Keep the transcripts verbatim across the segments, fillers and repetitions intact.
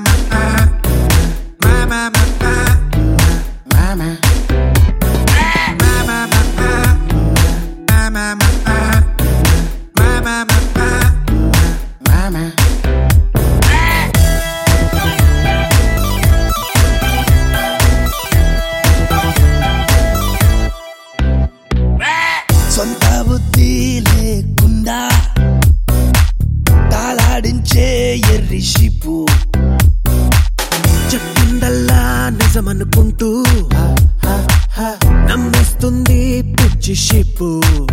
సొంత బుద్ధి లేకుండా తాళాడించే ఎర్రి షిప్పు చెప్పిందల్లా నిజమనుకుంటూ నమ్మేస్తుంది పిచ్చి షిప్పు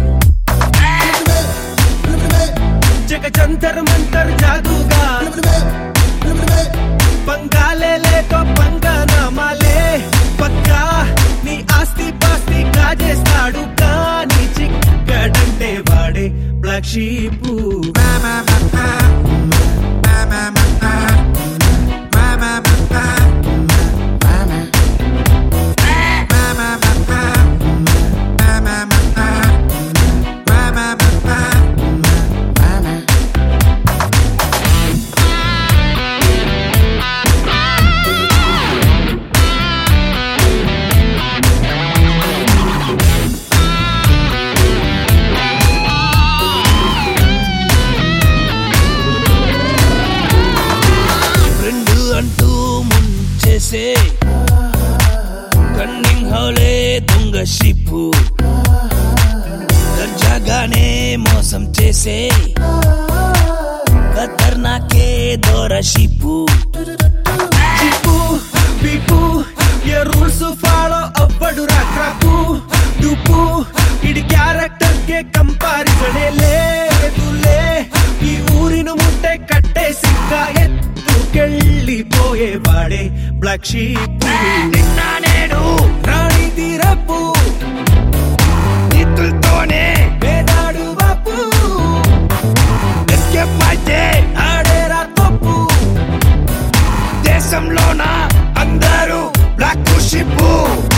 జగ జంతర్ మంతర్ జాదుగా పంగాలే లేక పంగనామాలే పక్కా నీ ఆస్తి పాస్తి కాజేస్తాడు కానీ చిక్కడంటే వాడే బ్లాక్ షీపు రన్నింగ్ హౌలే దొంగ షిప్పు దర్జాగానే మోసం చేసే ఖతర్నాకే దొర షిప్పు షిప్పు పీపు ఏ రూల్స్ ఫాలో అవ్వడు రాక్రాకు డూపు ఇడి క్యారెక్టర్ కే కంపారిజనే లేదులే ఈ ఊరిను ముట్టే కట్టేసి ఎత్తుకెళ్ళిపోయేవాడే బ్లాక్ షీప్ నిన్నా నేడు రాణి తీరపు నితులతోనే వేదాడు బాపు ఎస్కేప్ అయితే ఆడేరా తప్పు దేశంలోన అందరూ బ్లాక్ షీప్